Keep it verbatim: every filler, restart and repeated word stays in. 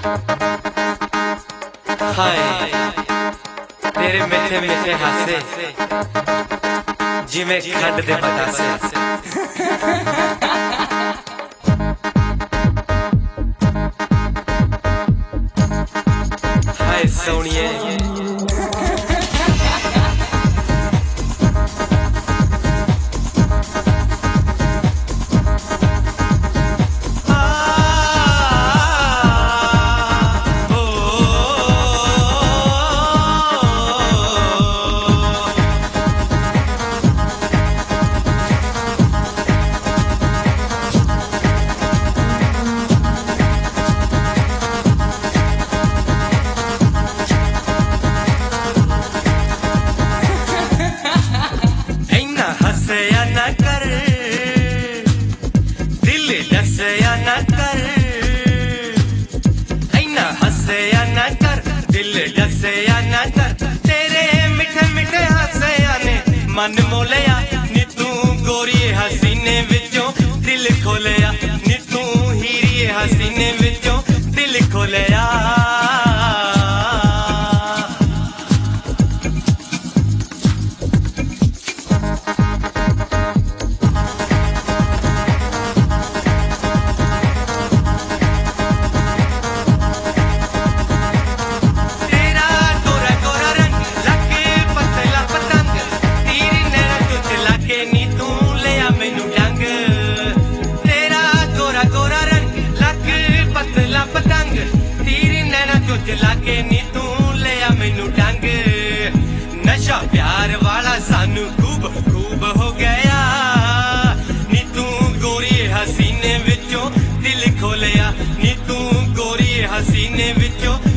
हाय तेरे मिठे मिठे हासे जिमें खंड दे बतासे। हाय सोनिए हसया न कर दिल डसया न कर, ऐना हसया न कर दिल डसया न कर। तेरे मिठे मिठे हसया ने मन मोलया नी तू गोरी हसीने विचों दिल खोलया, नी तू हीरी हसीने विचों दिल खोलया। लाके नी तू लिया मैनू डंग, नशा प्यार वाला सानू खूब खूब हो गया, नी तू गोरी हसीने विचों दिल खोलया, नी तू गोरी हसीने विचों